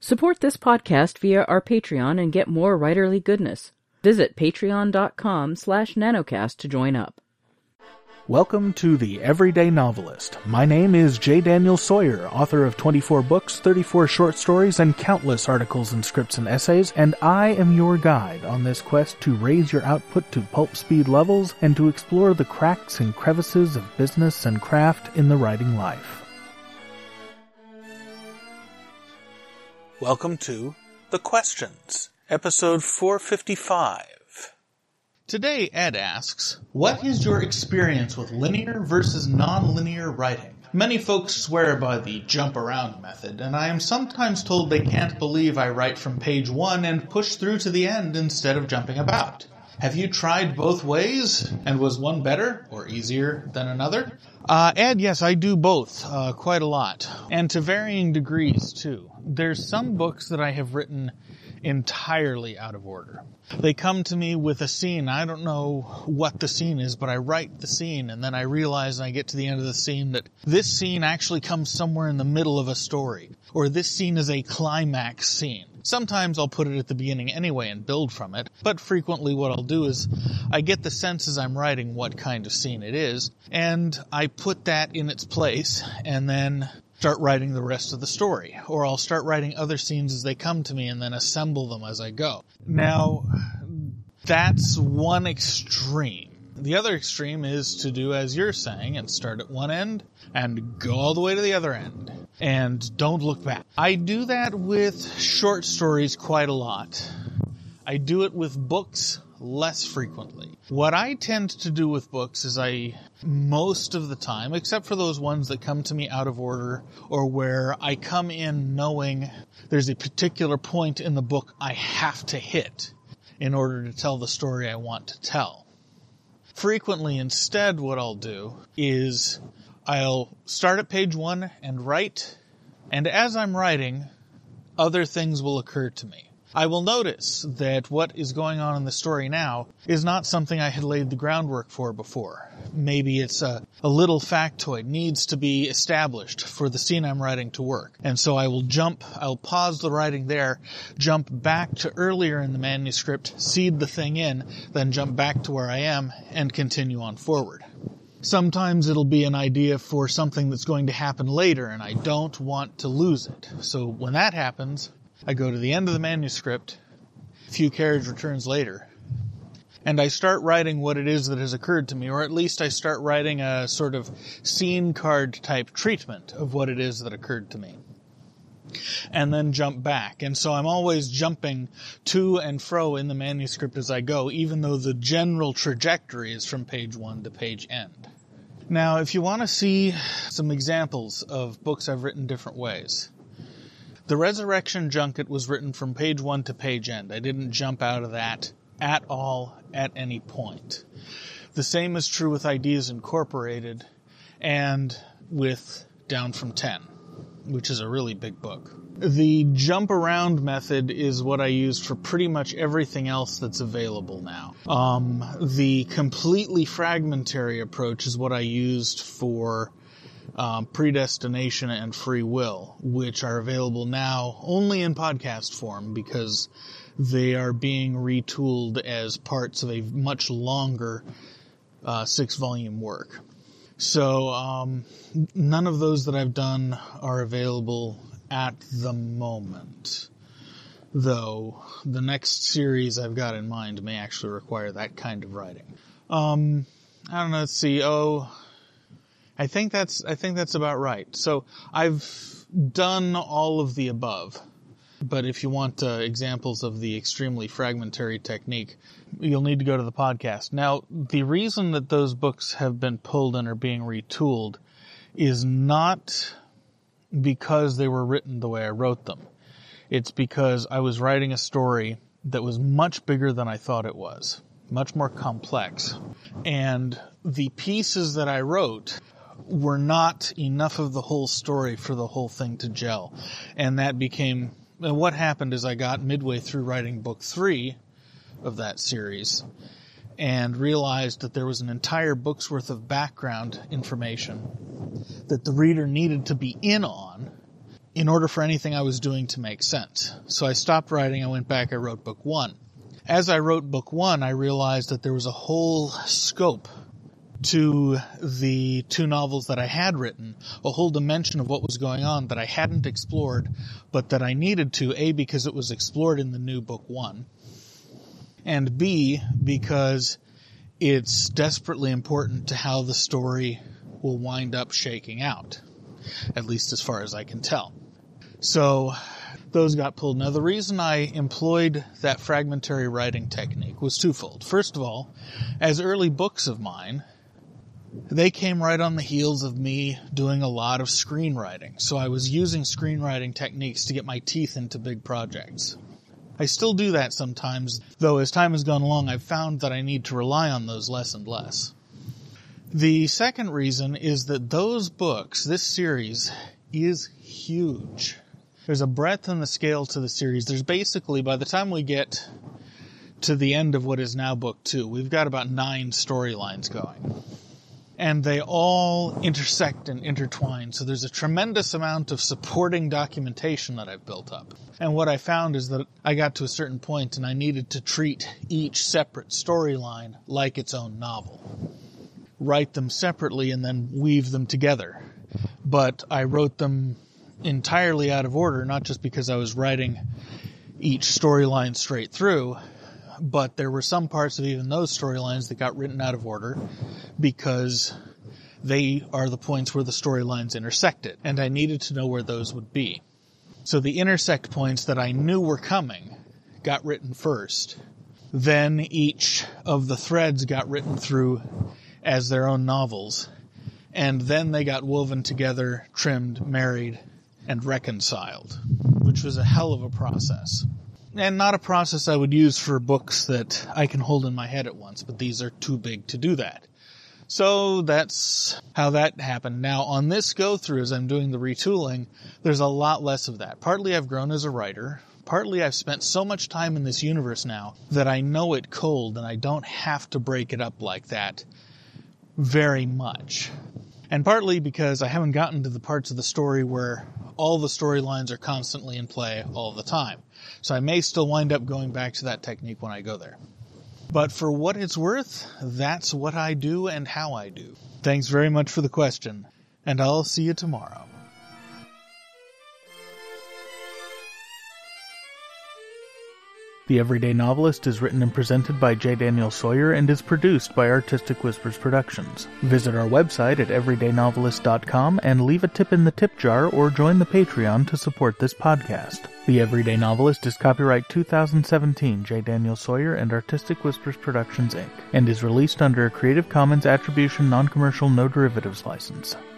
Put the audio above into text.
Support this podcast via our Patreon and get more writerly goodness. Visit patreon.com/nanocast to join up. Welcome to The Everyday Novelist. My name is J. Daniel Sawyer, author of 24 books, 34 short stories, and countless articles and scripts and essays, and I am your guide on this quest to raise your output to pulp speed levels and to explore the cracks and crevices of business and craft in the writing life. Welcome to The Questions, episode 455. Today, Ed asks, what is your experience with linear versus non-linear writing? Many folks swear by the jump around method, and I am sometimes told they can't believe I write from page 1 and push through to the end instead of jumping about. Have you tried both ways, and was one better or easier than another? Ed, yes, I do both, quite a lot, and to varying degrees, too. There's some books that I have written entirely out of order. They come to me with a scene. I don't know what the scene is, but I write the scene, and then I realize when I get to the end of the scene that this scene actually comes somewhere in the middle of a story, or this scene is a climax scene. Sometimes I'll put it at the beginning anyway and build from it, but frequently what I'll do is I get the sense as I'm writing what kind of scene it is, and I put that in its place, and then start writing the rest of the story. Or I'll start writing other scenes as they come to me and then assemble them as I go. Now, that's one extreme. The other extreme is to do as you're saying and start at one end and go all the way to the other end. And don't look back. I do that with short stories quite a lot. I do it with books less frequently. What I tend to do with books is most of the time, except for those ones that come to me out of order or where I come in knowing there's a particular point in the book I have to hit in order to tell the story I want to tell. Frequently, instead, what I'll do is I'll start at page 1 and write, and as I'm writing, other things will occur to me. I will notice that what is going on in the story now is not something I had laid the groundwork for before. Maybe it's a little factoid needs to be established for the scene I'm writing to work. And so I'll pause the writing there, jump back to earlier in the manuscript, seed the thing in, then jump back to where I am and continue on forward. Sometimes it'll be an idea for something that's going to happen later and I don't want to lose it. So when that happens, I go to the end of the manuscript, a few carriage returns later, and I start writing what it is that has occurred to me, or at least I start writing a sort of scene card type treatment of what it is that occurred to me. And then jump back. And so I'm always jumping to and fro in the manuscript as I go, even though the general trajectory is from page 1 to page end. Now, if you want to see some examples of books I've written different ways, The Resurrection Junket was written from page 1 to page end. I didn't jump out of that at all at any point. The same is true with Ideas Incorporated and with Down from 10, which is a really big book. The jump around method is what I use for pretty much everything else that's available now. The completely fragmentary approach is what I used for Predestination and Free Will, which are available now only in podcast form because they are being retooled as parts of a much longer 6-volume work. So none of those that I've done are available at the moment, though the next series I've got in mind may actually require that kind of writing. I don't know, let's see, I think that's about right. So I've done all of the above, but if you want examples of the extremely fragmentary technique, you'll need to go to the podcast. Now, the reason that those books have been pulled and are being retooled is not because they were written the way I wrote them. It's because I was writing a story that was much bigger than I thought it was, much more complex. And the pieces that I wrote were not enough of the whole story for the whole thing to gel. And that became, what happened is I got midway through writing book 3 of that series and realized that there was an entire book's worth of background information that the reader needed to be in on in order for anything I was doing to make sense. So I stopped writing, I went back, I wrote book 1. As I wrote book 1, I realized that there was a whole scope to the 2 novels that I had written, a whole dimension of what was going on that I hadn't explored, but that I needed to, A, because it was explored in the new book 1, and B, because it's desperately important to how the story will wind up shaking out, at least as far as I can tell. So those got pulled. Now, the reason I employed that fragmentary writing technique was twofold. First of all, as early books of mine, they came right on the heels of me doing a lot of screenwriting. So I was using screenwriting techniques to get my teeth into big projects. I still do that sometimes, though as time has gone along, I've found that I need to rely on those less and less. The second reason is that those books, this series, is huge. There's a breadth and the scale to the series. There's basically, by the time we get to the end of what is now book 2, we've got about 9 storylines going. And they all intersect and intertwine, so there's a tremendous amount of supporting documentation that I've built up. And what I found is that I got to a certain point and I needed to treat each separate storyline like its own novel. Write them separately and then weave them together. But I wrote them entirely out of order, not just because I was writing each storyline straight through, but there were some parts of even those storylines that got written out of order because they are the points where the storylines intersected, and I needed to know where those would be. So the intersect points that I knew were coming got written first. Then each of the threads got written through as their own novels, and then they got woven together, trimmed, married, and reconciled, which was a hell of a process. And not a process I would use for books that I can hold in my head at once, but these are too big to do that. So that's how that happened. Now, on this go-through, as I'm doing the retooling, there's a lot less of that. Partly I've grown as a writer. Partly I've spent so much time in this universe now that I know it cold, and I don't have to break it up like that very much. And partly because I haven't gotten to the parts of the story where all the storylines are constantly in play all the time. So I may still wind up going back to that technique when I go there. But for what it's worth, that's what I do and how I do. Thanks very much for the question, and I'll see you tomorrow. The Everyday Novelist is written and presented by J. Daniel Sawyer and is produced by Artistic Whispers Productions. Visit our website at everydaynovelist.com and leave a tip in the tip jar or join the Patreon to support this podcast. The Everyday Novelist is copyright 2017 J. Daniel Sawyer and Artistic Whispers Productions, Inc., and is released under a Creative Commons Attribution Non-Commercial No Derivatives license.